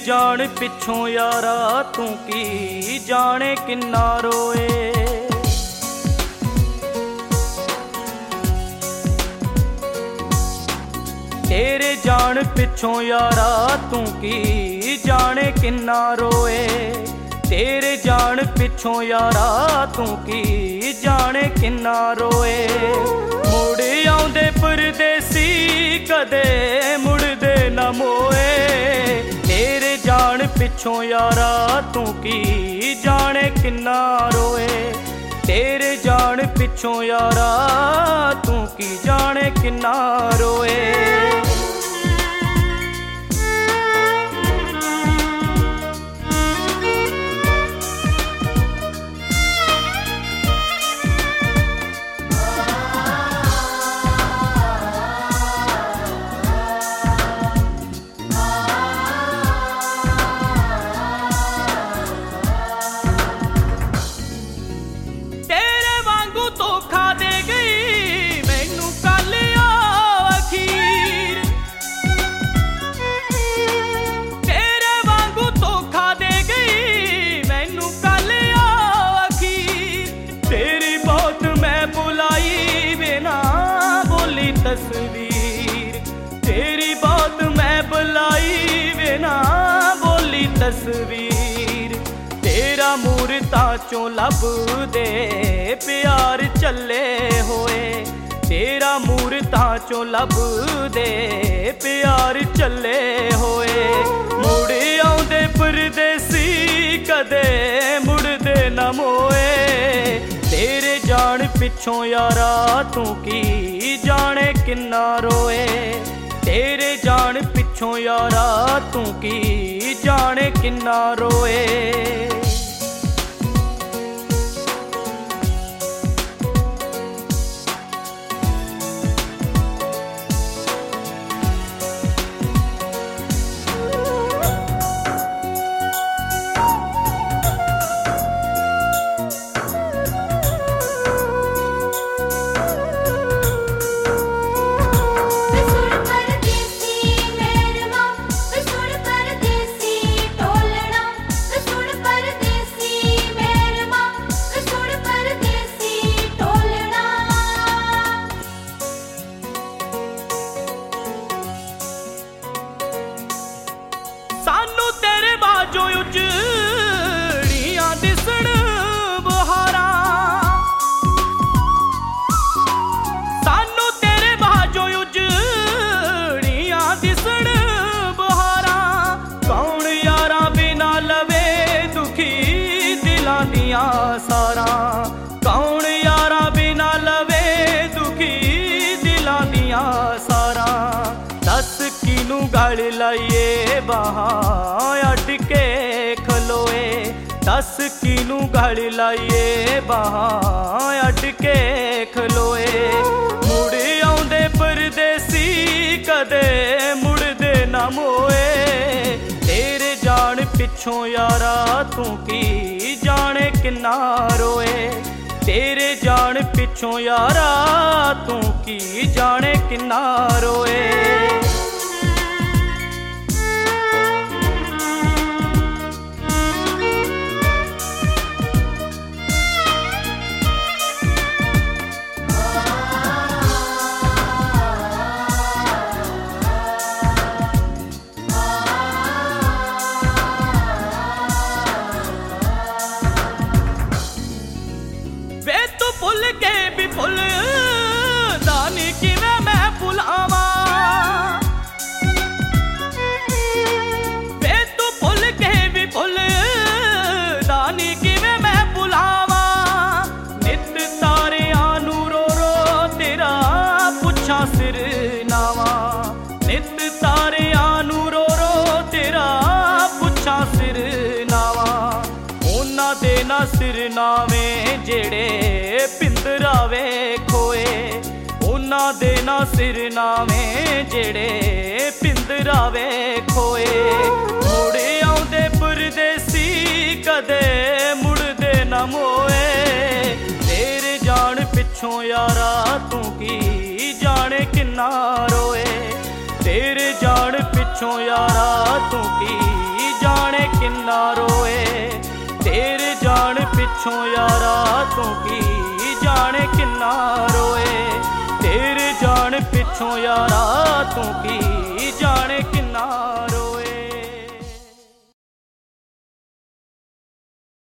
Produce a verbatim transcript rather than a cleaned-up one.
जान पिछों यारा तू की जाने किन्ना रोए। तेरे जान पिछों यारा तू की जाने किन्ना रोए। तेरे जान पिछों यारा तू की जाने किन्ना रोए। मुड़ आउंदे परदेसी कदे मुड़दे न मोए। तेरे जान पिछों यारा तू की जाने किन्ना रोए। तेरे जान पिछों यारा तू की जाने किन्ना रोए। तस्वीर तेरी बात मैं बुलाई बिना बोली तस्वीर। तेरा मूर्ता चों लब दे प्यार चले होए। तेरा मूर्ता चों लब दे प्यार चले होए। मुड़ आउंदे परदेसी कदे मुड़दे न मोए। तेरे जान पिछों यारा तू की जाने किन्ना रोए। तेरे जान पिछों यारा तू की जाने किन्ना रोए। जो उजड़ियां दिसण बहारा सानू तेरे बाजो उजड़ियां दिसण बहारा। कौन यारा बिना लवे दुखी दिलां दियां सारा। कौन यारा बिना लवे दुखी दिलां दियां सारा। दस किनू गल लाइए बाहां अड के खलोए। दस किनू गल लाइए बाहां अड के खलोए। मुड़ आउंदे परदेसी कदे मुड़दे न मोए। तेरे जान पिछों यारा तू की जाने किन्ना रोए। तेरे जान पिछों यारा तू की जाने किन्ना रोए। भुल के भी भुल दानी किवें मैं भुलावा। वे तू भुल के भी भुल दानी किवें मैं भुलावा। नित तारियां नू रो रो तेरा पुछां सिर नावा। नित तारियां नू रो रो तेरा पुछां सिर नावा। उन्हां दे ना सिर नावे जेड़े पिंदरा वे खोए। उन्हां दे ना सिर नावे जेड़े पिंदरा वे खोए। मुड़ आउंदे परदेसी कदे मुड़दे न मोए। तेरे जान पिछों यारा तू की जाने किन्ना रोए। तेरे जान पिछों यारा तू की किन्ना रोए। तेरे जान पिछों यारा तू की जाने किन्ना रोए। तेरे जान पिछों यारा तू की जाने किन्ना